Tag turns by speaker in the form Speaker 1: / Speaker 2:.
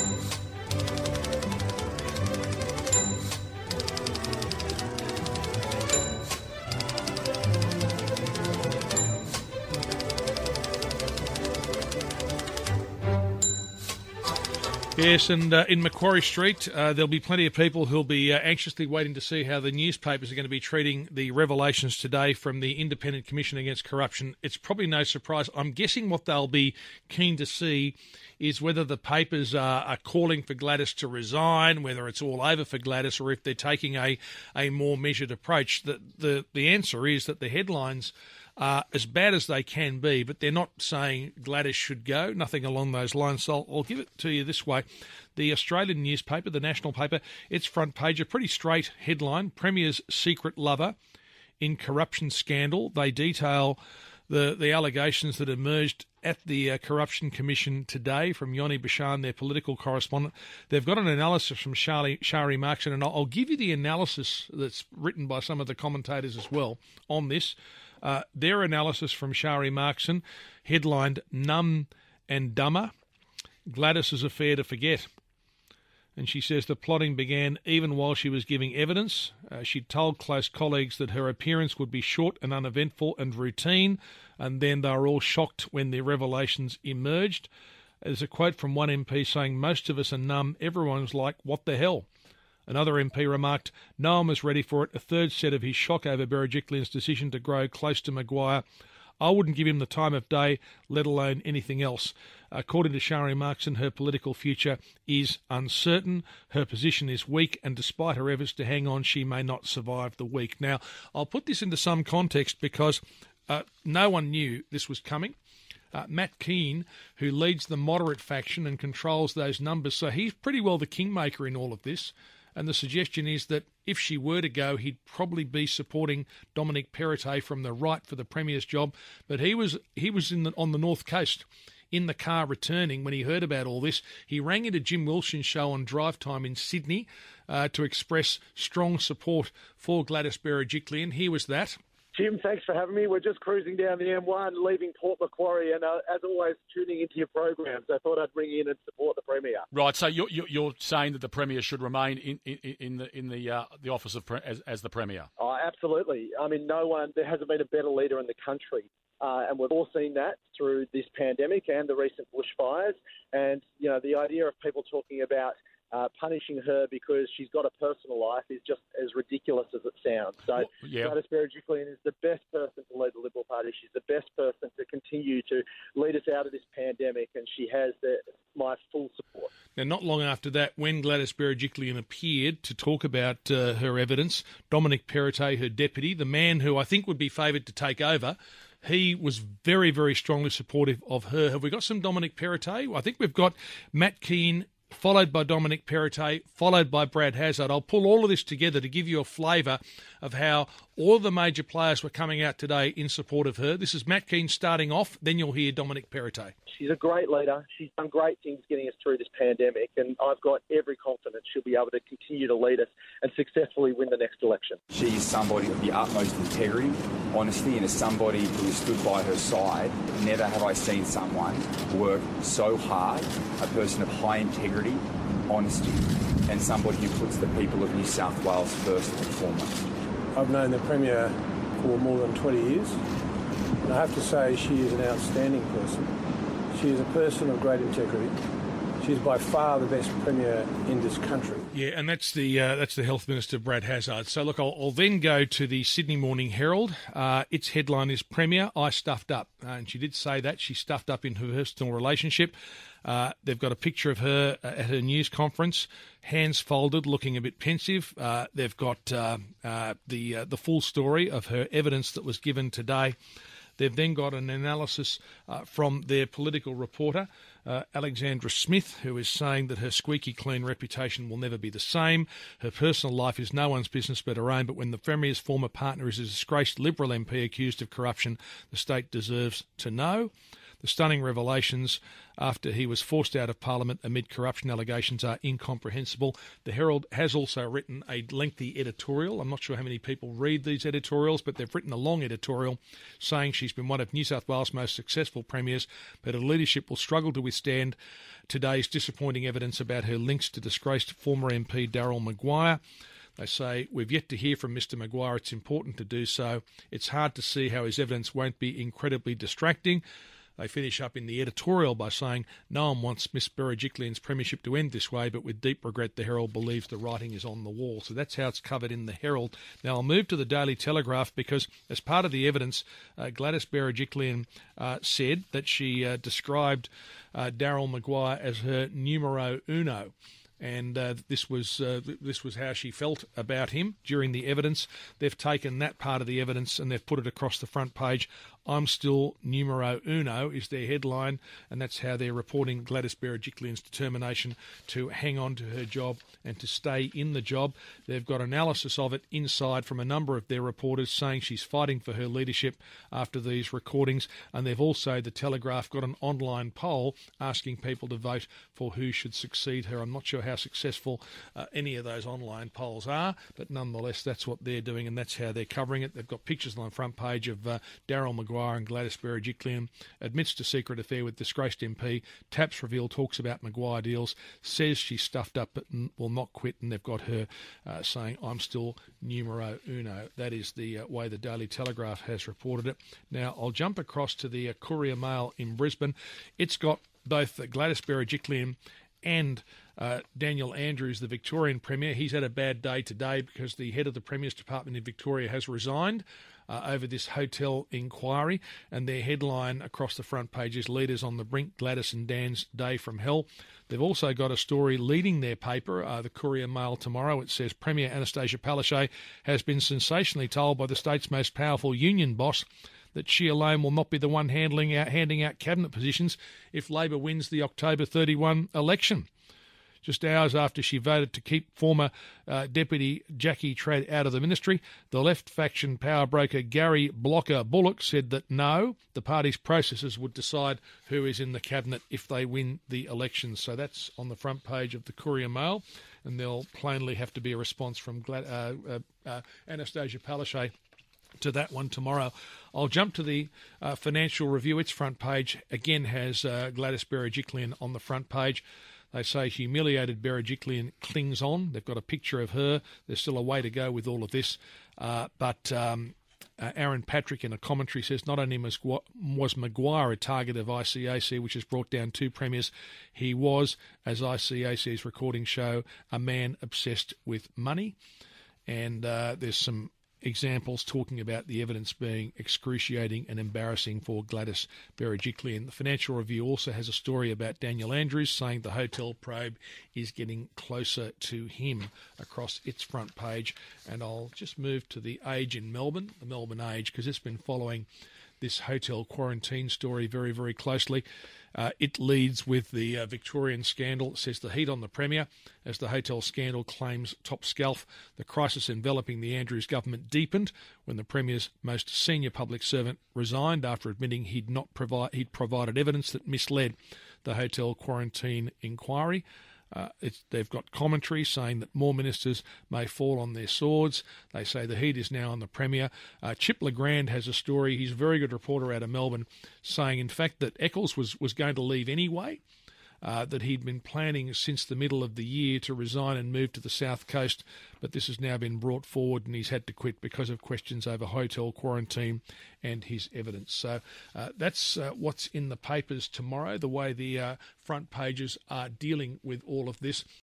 Speaker 1: Yes, and in Macquarie Street, there'll be plenty of people who'll be anxiously waiting to see how the newspapers are going to be treating the revelations today from the Independent Commission Against Corruption. It's probably no surprise. I'm guessing what they'll be keen to see is whether the papers are calling for Gladys to resign, whether it's all over for Gladys, or if they're taking a more measured approach. The answer is that the headlines are as bad as they can be, but they're not saying Gladys should go, nothing along those lines. So I'll give it to you this way. The Australian newspaper, the National paper, its front page, a pretty straight headline, Premier's secret lover in corruption scandal. They detail the allegations that emerged at the Corruption Commission today from Yoni Bashan, their political correspondent. They've got an analysis from Shari Markson, and I'll give you the analysis that's written by some of the commentators as well on this. Their analysis from Shari Markson, headlined Numb and Dumber, Gladys's affair to forget. And she says the plotting began even while she was giving evidence. She told close colleagues that her appearance would be short and uneventful and routine, and then they were all shocked when the revelations emerged. There's a quote from one MP saying, "Most of us are numb. Everyone's like, what the hell?" Another MP remarked, "No one was ready for it." A third said of his shock over Berejiklian's decision to grow close to Maguire, "I wouldn't give him the time of day, let alone anything else." According to Shari Markson, her political future is uncertain. Her position is weak, and despite her efforts to hang on, she may not survive the week. Now, I'll put this into some context because no one knew this was coming. Matt Keane, who leads the moderate faction and controls those numbers, so he's pretty well the kingmaker in all of this. And the suggestion is that if she were to go, he'd probably be supporting Dominic Perrottet from the right for the Premier's job. But he was on the North Coast in the car returning when he heard about all this. He rang into Jim Wilson's show on Drive Time in Sydney to express strong support for Gladys Berejiklian. Here was that.
Speaker 2: Jim, thanks for having me. We're just cruising down the M1, leaving Port Macquarie, and as always, tuning into your programs. I thought I'd ring in and support the Premier.
Speaker 3: Right. So you're saying that the Premier should remain in the office of as the Premier?
Speaker 2: Oh, absolutely. I mean, there hasn't been a better leader in the country. And we've all seen that through this pandemic and the recent bushfires. And, you know, the idea of people talking about punishing her because she's got a personal life is just as ridiculous as it sounds. So Gladys Berejiklian is the best person to lead the Liberal Party. She's the best person to continue to lead us out of this pandemic, and she has my full support.
Speaker 1: Now, not long after that, when Gladys Berejiklian appeared to talk about her evidence, Dominic Perrottet, her deputy, the man who I think would be favoured to take over, he was very, very strongly supportive of her. Have we got some Dominic Perrottet? I think we've got Matt Keane, followed by Dominic Perrottet, followed by Brad Hazzard. I'll pull all of this together to give you a flavour of how all the major players were coming out today in support of her. This is Matt Keane starting off, then you'll hear Dominic Perrottet.
Speaker 2: She's a great leader. She's done great things getting us through this pandemic, and I've got every confidence she'll be able to continue to lead us and successfully win the next election.
Speaker 4: She is somebody of the utmost integrity, honesty, and as somebody who has stood by her side, never have I seen someone work so hard, a person of high integrity, honesty, and somebody who puts the people of New South Wales first and foremost.
Speaker 5: I've known the Premier for more than 20 years, and I have to say she is an outstanding person. She is a person of great integrity. She's by far the best Premier in this country.
Speaker 1: Yeah, and that's the Health Minister, Brad Hazzard. So, look, I'll then go to the Sydney Morning Herald. Its headline is, "Premier, I stuffed up." And she did say that. She stuffed up in her personal relationship. They've got a picture of her at her news conference, hands folded, looking a bit pensive. They've got the full story of her evidence that was given today. They've then got an analysis from their political reporter, Alexandra Smith, who is saying that her squeaky clean reputation will never be the same. Her personal life is no one's business but her own, but when the Premier's former partner is a disgraced Liberal MP accused of corruption, the state deserves to know. The stunning revelations after he was forced out of Parliament amid corruption allegations are incomprehensible. The Herald has also written a lengthy editorial. I'm not sure how many people read these editorials, but they've written a long editorial saying she's been one of New South Wales' most successful premiers, but her leadership will struggle to withstand today's disappointing evidence about her links to disgraced former MP Daryl Maguire. They say, we've yet to hear from Mr Maguire. It's important to do so. It's hard to see how his evidence won't be incredibly distracting. They finish up in the editorial by saying, no one wants Miss Berejiklian's premiership to end this way, but with deep regret, the Herald believes the writing is on the wall. So that's how it's covered in the Herald. Now I'll move to the Daily Telegraph because as part of the evidence, Gladys Berejiklian said that she described Daryl Maguire as her numero uno. And this was how she felt about him during the evidence. They've taken that part of the evidence and they've put it across the front page. I'm still numero uno is their headline, and that's how they're reporting Gladys Berejiklian's determination to hang on to her job and to stay in the job. They've got analysis of it inside from a number of their reporters saying she's fighting for her leadership after these recordings, and they've also, the Telegraph, got an online poll asking people to vote for who should succeed her. I'm not sure how successful any of those online polls are, but nonetheless that's what they're doing and that's how they're covering it. They've got pictures on the front page of Daryl Maguire and Gladys Berejiklian. Admits to secret affair with disgraced MP. Taps reveal talks about Maguire deals. Says she's stuffed up but will not quit, and they've got her saying, I'm still numero uno. That is the way the Daily Telegraph has reported it. Now I'll jump across to the Courier Mail in Brisbane. It's got both Gladys Berejiklian and Daniel Andrews, the Victorian Premier. He's had a bad day today because the head of the Premier's Department in Victoria has resigned over this hotel inquiry, and their headline across the front page is Leaders on the Brink, Gladys and Dan's Day from Hell. They've also got a story leading their paper, the Courier Mail tomorrow. It says Premier Anastasia Palaszczuk has been sensationally told by the state's most powerful union boss that she alone will not be the one handing out cabinet positions if Labor wins the October 31 election. Just hours after she voted to keep former Deputy Jackie Trad out of the ministry, the left faction power broker Gary Blocker Bullock said that no, the party's processes would decide who is in the cabinet if they win the elections. So that's on the front page of the Courier Mail, and there'll plainly have to be a response from Anastasia Palaszczuk to that one tomorrow. I'll jump to the Financial Review. Its front page again has Gladys Berejiklian on the front page. They say humiliated Berejiklian clings on. They've got a picture of her. There's still a way to go with all of this. But Aaron Patrick in a commentary says not only was Maguire a target of ICAC, which has brought down two premiers, he was, as ICAC's recordings show, a man obsessed with money. And there's some examples talking about the evidence being excruciating and embarrassing for Gladys Berejiklian. The Financial Review also has a story about Daniel Andrews saying the hotel probe is getting closer to him across its front page. And I'll just move to the Age in Melbourne, the Melbourne Age, because it's been following this hotel quarantine story very, very closely. It leads with the Victorian scandal. It says the heat on the Premier as the hotel scandal claims top scalp. The crisis enveloping the Andrews government deepened when the Premier's most senior public servant resigned after admitting he'd provided evidence that misled the hotel quarantine inquiry. They've got commentary saying that more ministers may fall on their swords. They say the heat is now on the Premier. Chip Legrand has a story. He's a very good reporter out of Melbourne, saying, in fact, that Eccles was going to leave anyway, that he'd been planning since the middle of the year to resign and move to the South Coast, but this has now been brought forward and he's had to quit because of questions over hotel quarantine and his evidence. So that's what's in the papers tomorrow, the way the front pages are dealing with all of this.